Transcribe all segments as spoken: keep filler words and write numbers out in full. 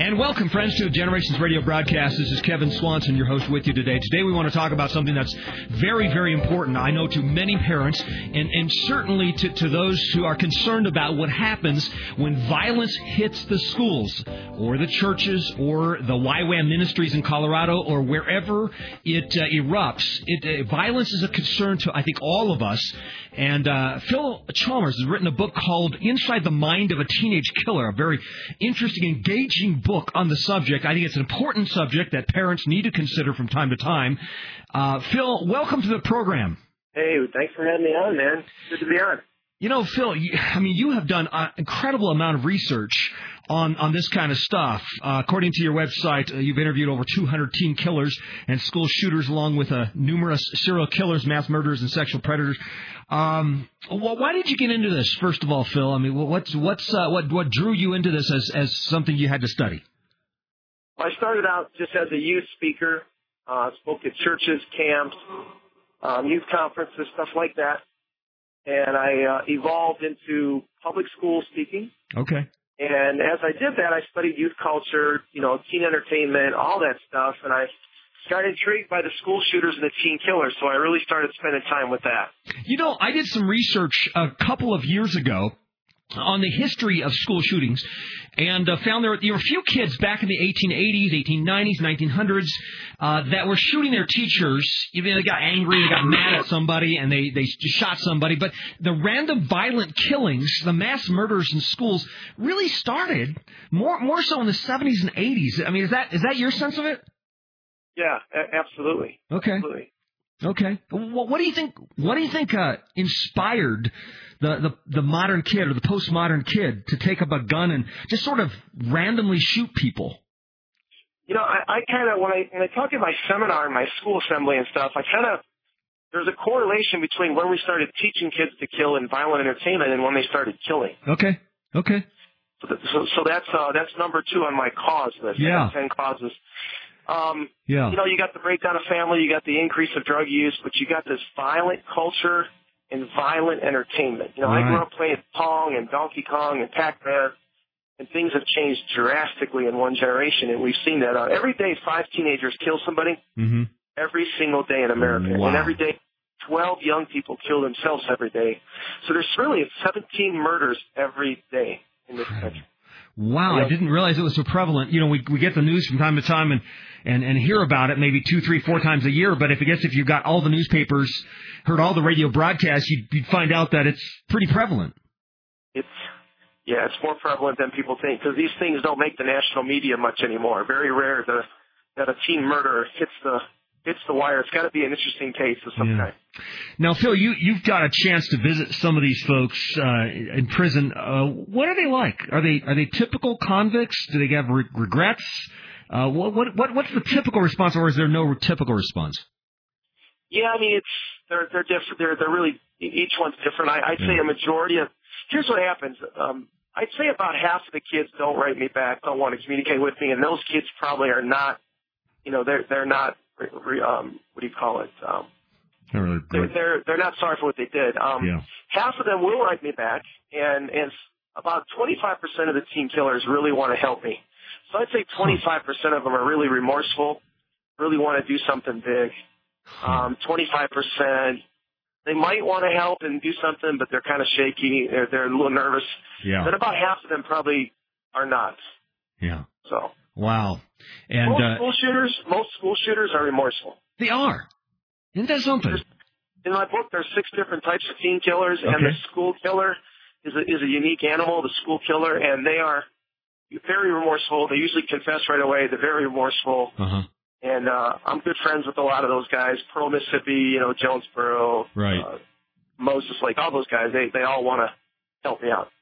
And welcome, friends, to Generations Radio broadcast. This is Kevin Swanson, your host, with you today. Today we want to talk about something that's very, very important, I know, to many parents, and, and certainly to, to those who are concerned about what happens when violence hits the schools or the churches or the Y WAM ministries in Colorado or wherever it uh, erupts. It, uh, violence is a concern to, I think, all of us. And uh, Phil Chalmers has written a book called Inside the Mind of a Teenage Killer, a very interesting, engaging book on the subject. I think it's an important subject that parents need to consider from time to time. Uh, Phil, welcome to the program. Hey, thanks for having me on, man. Good to be on. You know, Phil, you, I mean, you have done an incredible amount of research on, on this kind of stuff. Uh, according to your website, uh, you've interviewed over two hundred teen killers and school shooters, along with uh, numerous serial killers, mass murderers, and sexual predators. Um, well, why did you get into this, first of all, Phil? I mean, what's what's uh, what what drew you into this as as something you had to study? I started out just as a youth speaker, uh, spoke at churches, camps, um, youth conferences, stuff like that. And I uh, evolved into public school speaking. Okay. And as I did that, I studied youth culture, you know, teen entertainment, all that stuff. And I got intrigued by the school shooters and the teen killers, so I really started spending time with that. You know, I did some research a couple of years ago on the history of school shootings, and uh, found there, there were a few kids back in the eighteen eighties, eighteen nineties, nineteen hundreds uh, that were shooting their teachers. Even they got angry, they got mad at somebody, and they, they shot somebody. But the random violent killings, the mass murders in schools, really started more more so in the seventies and eighties. I mean, is that is that your sense of it? Yeah, a- absolutely. Okay. Absolutely. Okay. Well, what do you think? What do you think uh, inspired the, the the modern kid or the postmodern kid to take up a gun and just sort of randomly shoot people? You know, I, I kind of when I when I talk at my seminar, my school assembly and stuff, I kind of there's a correlation between when we started teaching kids to kill in violent entertainment and when they started killing. Okay. Okay. So, so, so that's uh, that's number two on my cause list. Yeah. Ten causes. Um, yeah. You know, you got the breakdown of family, you got the increase of drug use, but you got this violent culture and violent entertainment. You know, right. I grew up playing Pong and Donkey Kong and Pac-Man, and things have changed drastically in one generation, and we've seen that. Uh, every day, five teenagers kill somebody. Mm-hmm. Every single day in America. Wow. And every day, twelve young people kill themselves every day. So there's really seventeen murders every day in this country. Wow, I didn't realize it was so prevalent. You know, we we get the news from time to time and, and, and hear about it maybe two, three, four times a year. But if I guess if you got all the newspapers, heard all the radio broadcasts, you'd, you'd find out that it's pretty prevalent. It's yeah, it's more prevalent than people think because these things don't make the national media much anymore. Very rare that that a teen murderer hits the hits the wire. It's got to be an interesting case of some yeah. kind. Now, Phil, you, you've got a chance to visit some of these folks uh, in prison. Uh, what are they like? Are they are they typical convicts? Do they have re- regrets? Uh, what, what what what's the typical response, or is there no typical response? Yeah, I mean, it's they're they're different. They're they're really each one's different. I, I'd yeah. say a majority of. Here's what happens. Um, I'd say about half of the kids don't write me back, don't want to communicate with me, and those kids probably are not. You know, they're they're not. Um, what do you call it? Um, Really they're, they're they're not sorry for what they did. Um, yeah. Half of them will write me back, and and about twenty-five percent of the teen killers really want to help me. So I'd say twenty-five percent of them are really remorseful, really want to do something big. Um, twenty-five percent they might want to help and do something, but they're kind of shaky. They're they're a little nervous. Yeah. Then about half of them probably are not. Yeah. So. Wow. And most uh, school shooters, most school shooters are remorseful. They are. Isn't that something? There's, in my book, there's six different types of teen killers, okay. and the school killer is a, is a unique animal, the school killer, and they are very remorseful. They usually confess right away. They're very remorseful. Uh-huh. And uh, I'm good friends with a lot of those guys. Pearl, Mississippi, you know, Jonesboro, right. uh, Moses Lake, all those guys. They they all want to help me out.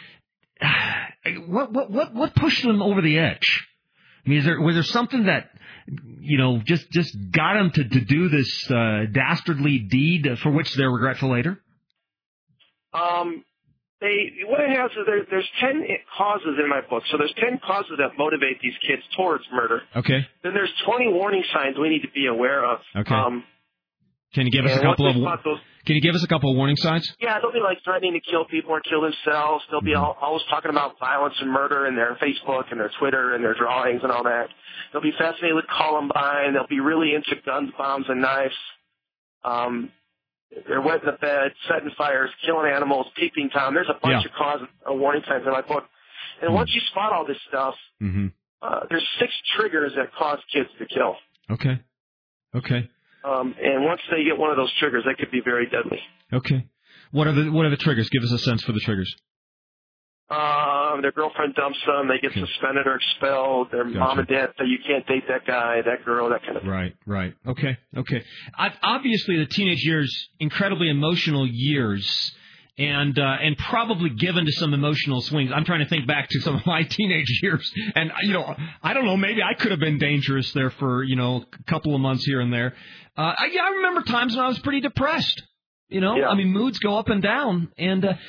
What what what what pushed them over the edge? I mean, is there was there something that you know just just got them to, to do this uh, dastardly deed for which they're regretful later? Um, they what it has is there, there's ten causes in my book. So there's ten causes that motivate these kids towards murder. Okay. Then there's twenty warning signs we need to be aware of. Okay. Um, Can you give us a couple of those, Can you give us a couple of warning signs? Yeah, they'll be like threatening to kill people or kill themselves. They'll be all, always talking about violence and murder in their Facebook and their Twitter and their drawings and all that. They'll be fascinated with Columbine. They'll be really into guns, bombs, and knives. Um, they're wet in the bed, setting fires, killing animals, peeping Tom. There's a bunch yeah. of cause uh, warning signs in my book. And mm-hmm. once you spot all this stuff, mm-hmm. uh, there's six triggers that cause kids to kill. Okay. Okay. Um, and once they get one of those triggers, they could be very deadly. Okay. What are the what are the triggers? Give us a sense for the triggers. Um, their girlfriend dumps them. They get okay. suspended or expelled. Their gotcha. mom and dad say, you can't date that guy, that girl, that kind of thing. Right, right. Okay, okay. I, obviously, the teenage years, incredibly emotional years, and uh, and probably given to some emotional swings. I'm trying to think back to some of my teenage years, and, you know, I don't know, maybe I could have been dangerous there for, you know, a couple of months here and there. Uh, I, yeah, I remember times when I was pretty depressed. You know, yeah. I mean, moods go up and down. And uh,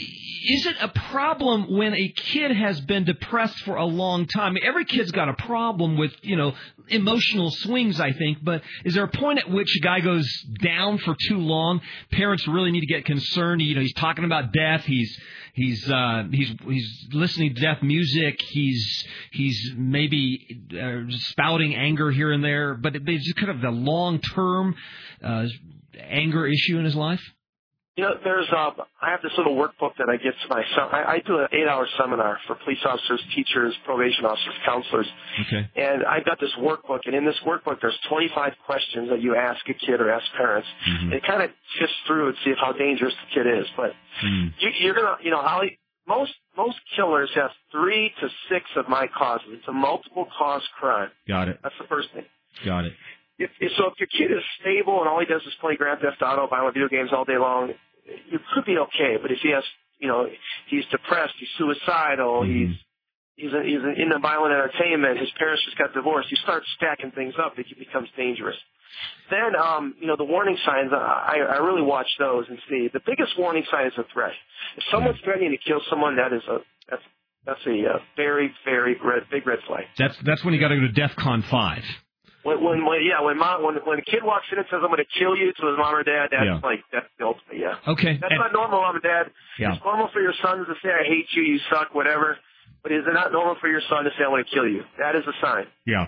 is it a problem when a kid has been depressed for a long time? I mean, every kid's got a problem with, you know, emotional swings, I think. But is there a point at which a guy goes down for too long? Parents really need to get concerned. You know, he's talking about death. He's he's uh, he's he's listening to death music. He's he's maybe uh, spouting anger here and there. But it's just kind of the long term Uh, anger issue in his life? You know, there's uh, I have this little workbook that I give to my son. I, I do an eight-hour seminar for police officers, teachers, probation officers, counselors. Okay. And I've got this workbook, and in this workbook, there's twenty-five questions that you ask a kid or ask parents. Mm-hmm. It kind of sifts through and see how dangerous the kid is. But mm. you, you're gonna, you know, Holly, most most killers have three to six of my causes. It's a multiple cause crime. Got it. That's the first thing. Got it. If, if, so if your kid is stable and all he does is play Grand Theft Auto, violent video games all day long, you could be okay. But if he has, you know, he's depressed, he's suicidal, mm-hmm. he's he's, a, he's into violent entertainment, his parents just got divorced, you start stacking things up, it becomes dangerous. Then, um, you know, the warning signs, I, I really watch those and see. The biggest warning sign is a threat. If someone's threatening to kill someone, that is a that's that's a, a very very red, big red flag. That's that's when you got to go to DEFCON five. When, when, when, yeah, when mom, when, when a kid walks in and says, "I'm going to kill you," to his mom or dad, that's yeah. like that's the ultimate. Yeah. Okay. That's and, not normal, mom and dad. Yeah. It's normal for your sons to say, "I hate you, you suck," whatever. But is it not normal for your son to say, "I want to kill you"? That is a sign. Yeah.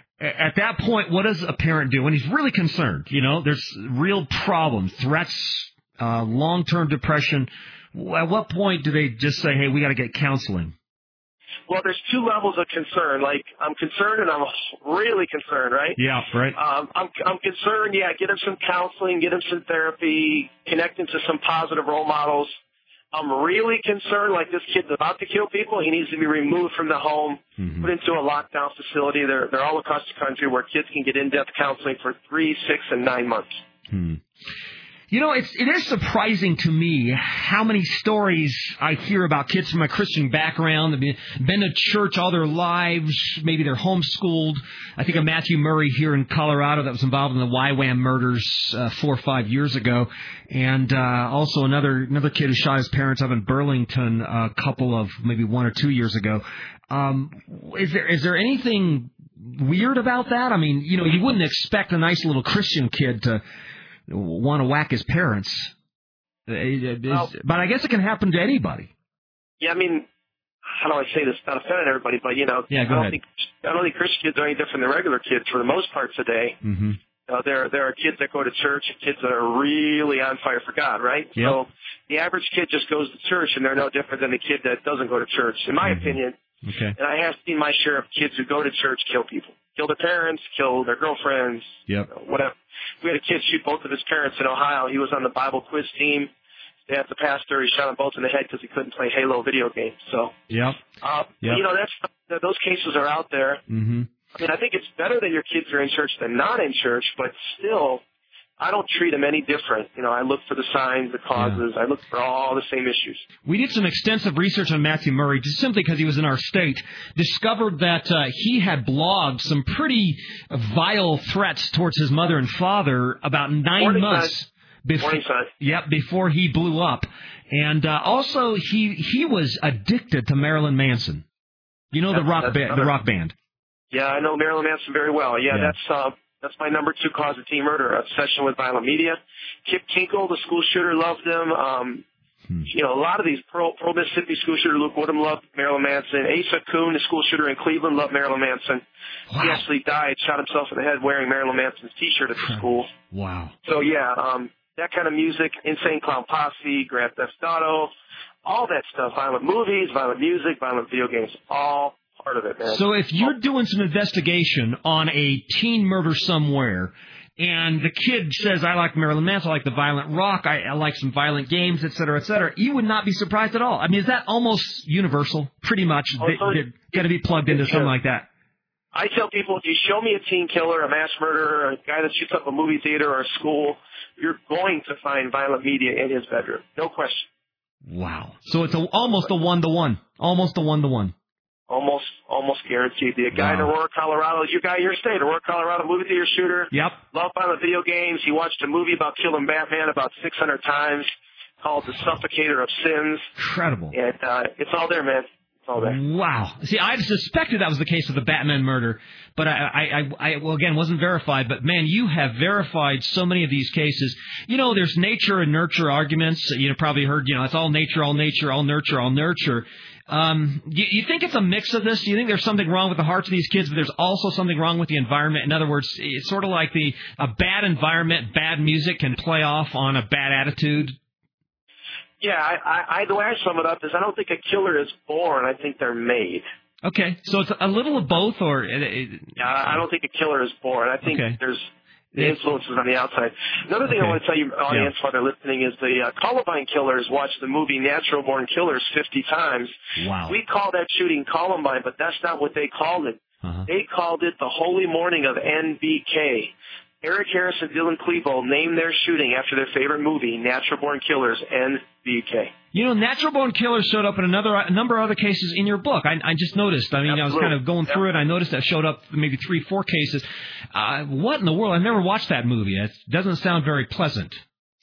At that point, what does a parent do when he's really concerned? You know, there's real problems, threats, uh, long-term depression. At what point do they just say, "Hey, we got to get counseling"? Well, there's two levels of concern. Like, I'm concerned and I'm really concerned, right? Yeah, right. Um, I'm, I'm concerned, yeah, get him some counseling, get him some therapy, connect him to some positive role models. I'm really concerned, like this kid's about to kill people. He needs to be removed from the home, mm-hmm. put into a lockdown facility. They're, they're all across the country where kids can get in-depth counseling for three, six, and nine months. Hmm. You know, it's, it is surprising to me how many stories I hear about kids from a Christian background. They've been to church all their lives. Maybe they're homeschooled. I think of Matthew Murray here in Colorado that was involved in the Y WAM murders uh, four or five years ago. And uh, also another another kid who shot his parents up in Burlington a couple of, maybe one or two years ago. Um, is there is there anything weird about that? I mean, you know, you wouldn't expect a nice little Christian kid to want to whack his parents. Well, but I guess it can happen to anybody. Yeah, I mean, how do I say this? Not offending everybody, but, you know, yeah, go I, don't ahead. think, I don't think Christian kids are any different than regular kids for the most part today. Mm-hmm. Uh, there, there are kids that go to church and kids that are really on fire for God, right? Yep. So the average kid just goes to church, and they're no different than the kid that doesn't go to church, in my mm-hmm. opinion. Okay. And I have seen my share of kids who go to church kill people. Kill their parents, kill their girlfriends, yep. you know, whatever. We had a kid shoot both of his parents in Ohio. He was on the Bible quiz team. They had the pastor. He shot them both in the head because he couldn't play Halo video games. So, yep. Uh, yep. you know, that's those cases are out there. Mm-hmm. I mean, I think it's better that your kids are in church than not in church, but still, I don't treat them any different. You know, I look for the signs, the causes. Yeah. I look for all the same issues. We did some extensive research on Matthew Murray, just simply because he was in our state. Discovered that uh, he had blogged some pretty vile threats towards his mother and father about nine Morning months before. Yep, before he blew up, and uh, also he he was addicted to Marilyn Manson. You know, that's, the rock ba- the rock band. Yeah, I know Marilyn Manson very well. Yeah, yeah. that's. Uh, That's my number two cause of teen murder, obsession with violent media. Kip Kinkle, the school shooter, loved him. Um, hmm. You know, a lot of these pro, pro Mississippi school shooter, Luke Woodham, loved Marilyn Manson. Asa Kuhn, the school shooter in Cleveland, loved Marilyn Manson. Wow. He actually died, shot himself in the head wearing Marilyn Manson's T-shirt at the school. Wow. So, yeah, um, that kind of music, Insane Clown Posse, Grand Theft Auto, all that stuff, violent movies, violent music, violent video games, all part of it, man. So if you're doing some investigation on a teen murder somewhere, and the kid says, I like Marilyn Manson, I like the violent rock, I, I like some violent games, et cetera, et cetera, you would not be surprised at all. I mean, is that almost universal? Pretty much. Oh, they, they're going to be plugged into something like that. I tell people, if you show me a teen killer, a mass murderer, a guy that shoots up a movie theater or a school, you're going to find violent media in his bedroom. No question. Wow. So it's a, almost a one-to-one. Almost a one-to-one. Almost, almost guaranteed. The guy wow. in Aurora, Colorado, your guy in your state, Aurora, Colorado, movie theater shooter. Yep. Loved violent video games. He watched a movie about killing Batman about six hundred times called The Suffocator of Sins. Incredible. And uh, it's all there, man. It's all there. Wow. See, I suspected that was the case with the Batman murder, but I, I, I, I, well, again, wasn't verified. But, man, you have verified so many of these cases. You know, there's nature and nurture arguments. You probably heard, you know, it's all nature, all nature, all nurture, all nurture. Um, you, you think it's a mix of this? Do you think there's something wrong with the hearts of these kids, but there's also something wrong with the environment? In other words, it's sort of like the a bad environment, bad music can play off on a bad attitude. Yeah, I, I, the way I sum it up is I don't think a killer is born. I think they're made. Okay, so it's a little of both, or it, it, yeah, I don't think a killer is born. I think okay. there's the influences on the outside. Another thing okay. I want to tell you, audience, yeah. while they're listening, is the uh, Columbine killers watched the movie Natural Born Killers fifty times. Wow. We call that shooting Columbine, but that's not what they called it. Uh-huh. They called it the Holy Morning of N B K. Eric Harris and Dylan Klebold named their shooting after their favorite movie, Natural Born Killers, N B K. You know, Natural Born Killers showed up in another a number of other cases in your book. I, I just noticed. I mean, Absolutely. I was kind of going through yep. it. I noticed that showed up maybe three, four cases. Uh, what in the world? I've never watched that movie. It doesn't sound very pleasant.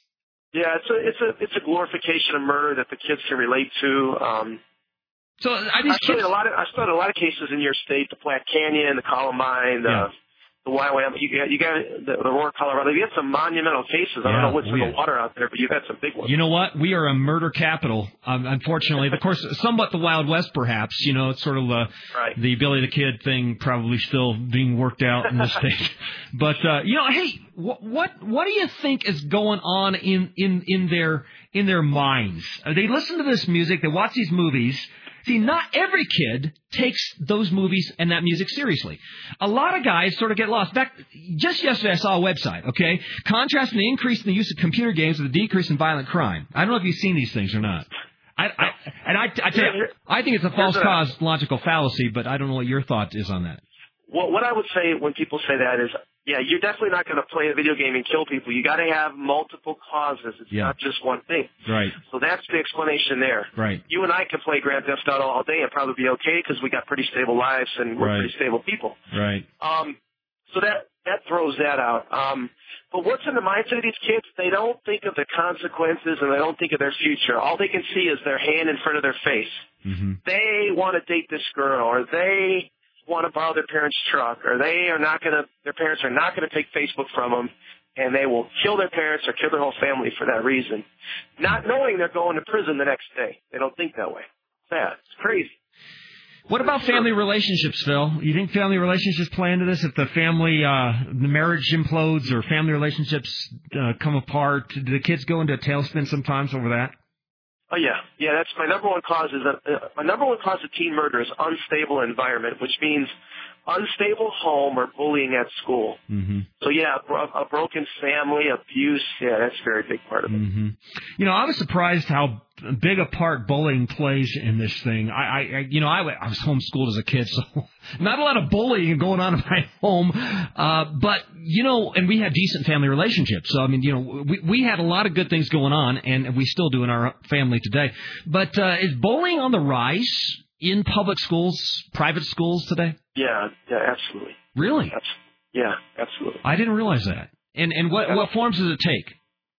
Yeah, it's a it's a it's a glorification of murder that the kids can relate to. Um, so are these I studied kids... a lot of I studied a lot of cases in your state: the Platte Canyon, the Columbine, the. Yeah. The Y W A M, you got, you got the, the Aurora, Colorado. You had some monumental cases. I yeah, don't know what's in the water out there, but you've had some big ones. You know what? We are a murder capital, um, unfortunately. Of course, somewhat the Wild West, perhaps. You know, it's sort of uh, right. the Billy the Kid thing probably still being worked out in the state. But, uh, you know, hey, what, what what do you think is going on in, in, in, their, in their minds? They listen to this music. They watch these movies. See, not every kid takes those movies and that music seriously. A lot of guys sort of get lost. In fact, just yesterday I saw a website, okay, contrasting the increase in the use of computer games with the decrease in violent crime. I don't know if you've seen these things or not. I, I, and I, I, tell you, I think it's a false cosmological fallacy, but I don't know what your thought is on that. Well, what I would say when people say that is, yeah, you're definitely not going to play a video game and kill people. You got to have multiple causes. It's yeah. not just one thing. Right. So that's the explanation there. Right. You and I can play Grand Theft Auto all day and probably be okay because we got pretty stable lives and we're right. pretty stable people. Right. Um. So that that throws that out. Um. But what's in the mindset of these kids? They don't think of the consequences and they don't think of their future. All they can see is their hand in front of their face. Mm-hmm. They want to date this girl, or they want to borrow their parents' truck, or they are not going to, their parents are not going to take Facebook from them, and they will kill their parents or kill their whole family for that reason, not knowing they're going to prison the next day. They don't think that way. Sad. It's crazy. What about family relationships, Phil? You think family relationships play into this? If the family, uh, the marriage implodes or family relationships uh, come apart, do the kids go into a tailspin sometimes over that? Oh, yeah. Yeah, that's my number one cause is a, uh, my number one cause of teen murder is unstable environment, which means unstable home or bullying at school. Mm-hmm. So, yeah, a, a broken family, abuse, yeah, that's a very big part of it. Mm-hmm. You know, I was surprised how big a part bullying plays in this thing. I, I you know, I, I was homeschooled as a kid, so not a lot of bullying going on in my home. Uh, but, you know, and we had decent family relationships. So, I mean, you know, we, we had a lot of good things going on, and we still do in our family today. But uh, is bullying on the rise in public schools, private schools today? Yeah, yeah, absolutely. Really? That's, yeah, absolutely. I didn't realize that. And and what, yeah. what forms does it take?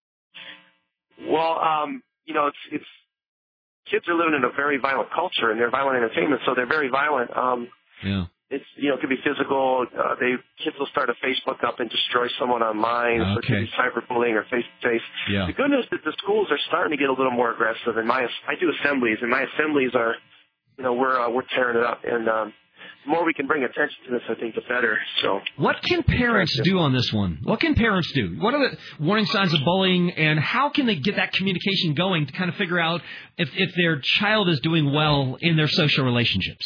Well, um, you know, it's it's kids are living in a very violent culture, and they're violent entertainment, so they're very violent. Um, yeah. it's, you know, it could be physical. Uh, they kids will start a Facebook up and destroy someone online. Okay. So it could be cyberbullying or face-to-face. Yeah. The good news is that the schools are starting to get a little more aggressive. And my, I do assemblies, and my assemblies are, you know, we're uh, we're tearing it up. And um, the more we can bring attention to this, I think, the better. So. What can parents do on this one? What can parents do? What are the warning signs of bullying, and how can they get that communication going to kind of figure out if, if their child is doing well in their social relationships?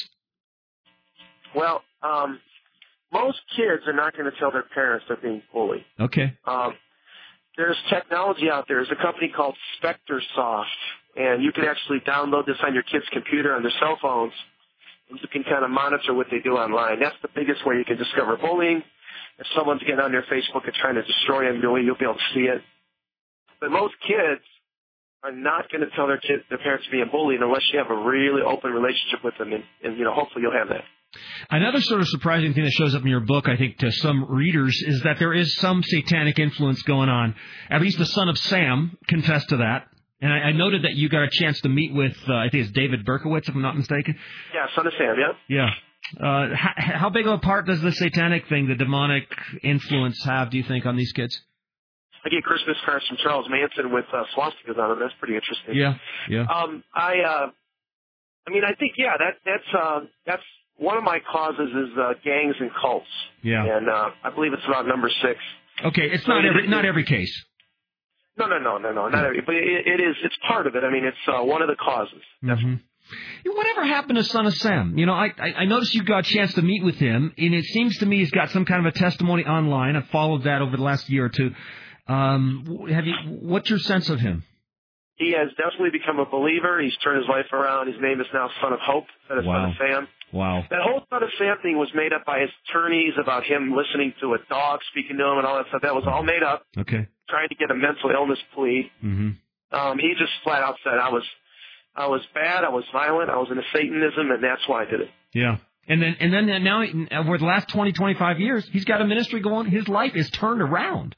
Well, um, most kids are not going to tell their parents they're being bullied. Okay. Um, there's technology out there. There's a company called SpecterSoft, and you can actually download this on your kid's computer on their cell phones, and you can kind of monitor what they do online. That's the biggest way you can discover bullying. If someone's getting on their Facebook and trying to destroy them, you'll, you'll be able to see it. But most kids are not going to tell their kids, their parents being bullied unless you have a really open relationship with them, and, and you know, hopefully you'll have that. Another sort of surprising thing that shows up in your book, I think, to some readers, is that there is some satanic influence going on. At least the son of Sam contests to that. And I, I noted that you got a chance to meet with, uh, I think it's David Berkowitz, if I'm not mistaken. Yeah, son of Sam, yeah. Yeah. Uh, how, how big of a part does the satanic thing, the demonic influence, have, do you think, on these kids? I get Christmas cards from Charles Manson with uh, swastikas on them. That's pretty interesting. Yeah, yeah. Um, I, uh, I mean, I think, yeah, that that's uh, that's one of my causes is uh, gangs and cults. Yeah. And uh, I believe it's about number six. Okay, it's not every not every case. No, no, no, no, no, not every. But it, it is. It's part of it. I mean, it's uh, one of the causes. Mm-hmm. Whatever happened to Son of Sam? You know, I, I I noticed you got a chance to meet with him, and it seems to me he's got some kind of a testimony online. I've followed that over the last year or two. Um, have you? What's your sense of him? He has definitely become a believer. He's turned his life around. His name is now Son of Hope instead of Wow. Son of Sam. Wow. That whole Son of Sam thing was made up by his attorneys about him listening to a dog speaking to him and all that stuff. That was all made up. Okay. Trying to get a mental illness plea. Mm-hmm. Um, he just flat out said, I was I was bad, I was violent, I was into Satanism, and that's why I did it. Yeah. And then and then now, over the last twenty, twenty-five years, he's got a ministry going. His life is turned around.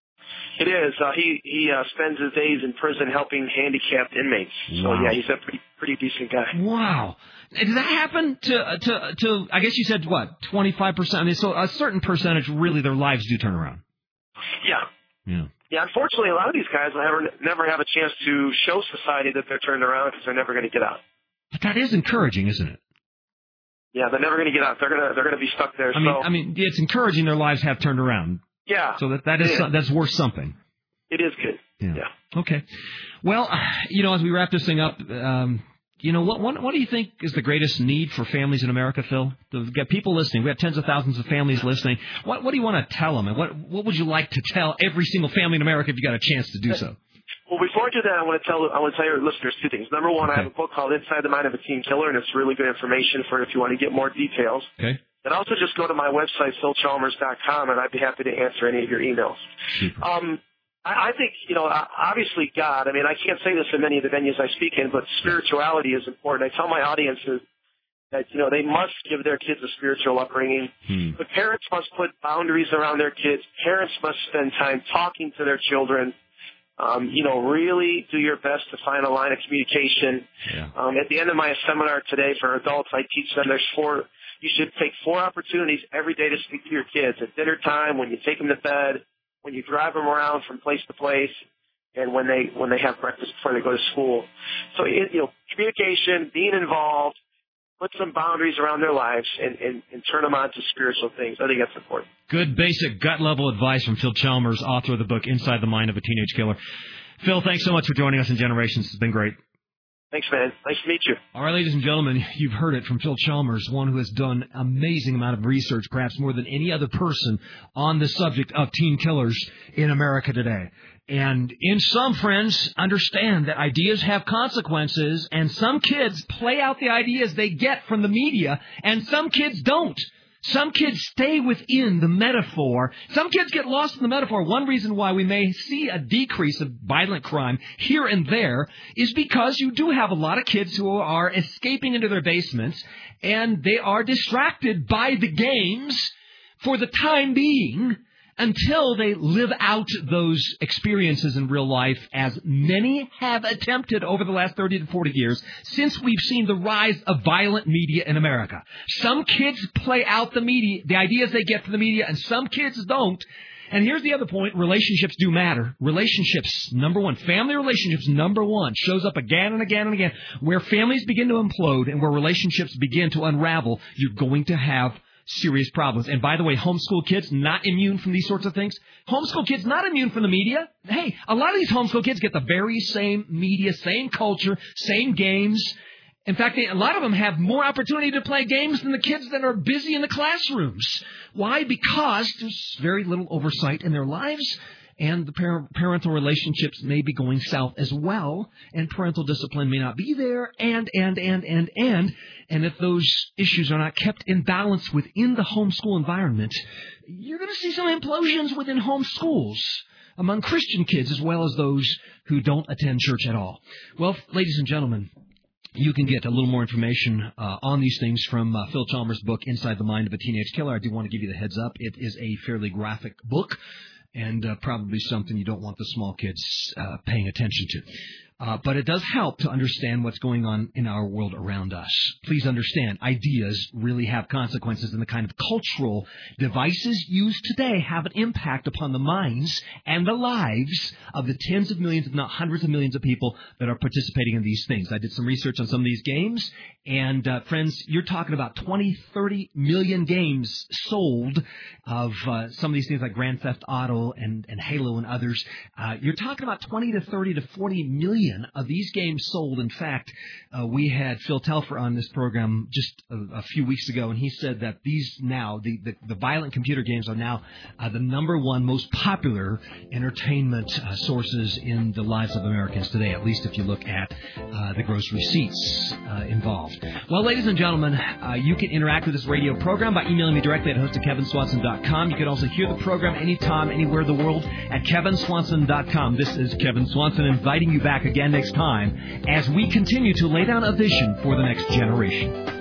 It is. Uh, he he uh, spends his days in prison helping handicapped inmates. So, Wow. yeah, he's a pretty pretty decent guy. Wow. Did that happen to, to, to I guess you said, what, twenty-five percent? I mean, so a certain percentage, really, their lives do turn around. Yeah. Yeah. Yeah, unfortunately, a lot of these guys will never, never have a chance to show society that they're turned around because they're never going to get out. But that is encouraging, isn't it? Yeah, they're never going to get out. They're going to they're going to be stuck there. I mean, so, I mean, it's encouraging their lives have turned around. yeah. So that, that is, is. so- that's worth something. It is good. Yeah. Yeah. Okay. Well, you know, as we wrap this thing up, um, you know, what, what what do you think is the greatest need for families in America, Phil? We've got people listening. We have tens of thousands of families listening. What what do you want to tell them? And what what would you like to tell every single family in America if you got a chance to do so? Well, before I do that, I want to tell I want to tell your listeners two things. Number one, Okay. I have a book called Inside the Mind of a Teen Killer, and it's really good information for if you want to get more details. Okay. And also just go to my website, phil chalmers dot com, and I'd be happy to answer any of your emails. Super. Um, I, I think, you know, obviously God, I mean, I can't say this in many of the venues I speak in, but spirituality is important. I tell my audiences that, you know, they must give their kids a spiritual upbringing. Hmm. But parents must put boundaries around their kids. Parents must spend time talking to their children. Um, you know, really do your best to find a line of communication. Yeah. Um, at the end of my seminar today for adults, I teach them there's four, you should take four opportunities every day to speak to your kids. At dinner time, when you take them to bed, when you drive them around from place to place, and when they when they have breakfast before they go to school. So, it, you know, communication, being involved, put some boundaries around their lives, and, and, and turn them on to spiritual things. I think that's important. Good, basic, gut-level advice from Phil Chalmers, author of the book Inside the Mind of a Teenage Killer. Phil, thanks so much for joining us in Generations. It's been great. Thanks, man. Nice to meet you. All right, ladies and gentlemen, you've heard it from Phil Chalmers, one who has done an amazing amount of research, perhaps more than any other person, on the subject of teen killers in America today. And in some, friends, understand that ideas have consequences, and some kids play out the ideas they get from the media, and some kids don't. Some kids stay within the metaphor. Some kids get lost in the metaphor. One reason why we may see a decrease of violent crime here and there is because you do have a lot of kids who are escaping into their basements, and they are distracted by the games for the time being. until they live out those experiences in real life, as many have attempted over the last thirty to forty years since we've seen the rise of violent media in America. Some kids play out the media, the ideas they get from the media, and some kids don't. And here's the other point. Relationships do matter. Relationships, number one. Family relationships, number one. Shows up again and again and again. Where families begin to implode and where relationships begin to unravel, you're going to have serious problems. And by the way, homeschool kids not immune from these sorts of things. Homeschool kids not immune from the media. Hey, a lot of these homeschool kids get the very same media, same culture, same games. In fact, they, a lot of them have more opportunity to play games than the kids that are busy in the classrooms. Why? Because there's very little oversight in their lives, and the parent, parental relationships may be going south as well, and parental discipline may not be there, and, and, and, and, and. And if those issues are not kept in balance within the homeschool environment, you're going to see some implosions within homeschools among Christian kids as well as those who don't attend church at all. Well, ladies and gentlemen, you can get a little more information uh, on these things from uh, Phil Chalmers' book, Inside the Mind of a Teenage Killer. I do want to give you the heads up. It is a fairly graphic book, and uh, probably something you don't want the small kids uh, paying attention to. Uh, but it does help to understand what's going on in our world around us. Please understand, ideas really have consequences, and the kind of cultural devices used today have an impact upon the minds and the lives of the tens of millions, if not hundreds of millions of people that are participating in these things. I did some research on some of these games, and uh, friends, you're talking about twenty, thirty million games sold of uh, some of these things like Grand Theft Auto and, and Halo and others. Uh, you're talking about twenty to thirty to forty million of these games sold. In fact, uh, we had Phil Telfer on this program just a, a few weeks ago, and he said that these now, the, the, the violent computer games are now uh, the number one most popular entertainment uh, sources in the lives of Americans today, at least if you look at uh, the gross receipts uh, involved. Well, ladies and gentlemen, uh, you can interact with this radio program by emailing me directly at host at kevin swanson dot com. You can also hear the program anytime, anywhere in the world at kevin swanson dot com. This is Kevin Swanson inviting you back again next time as we continue to lay down a vision for the next generation.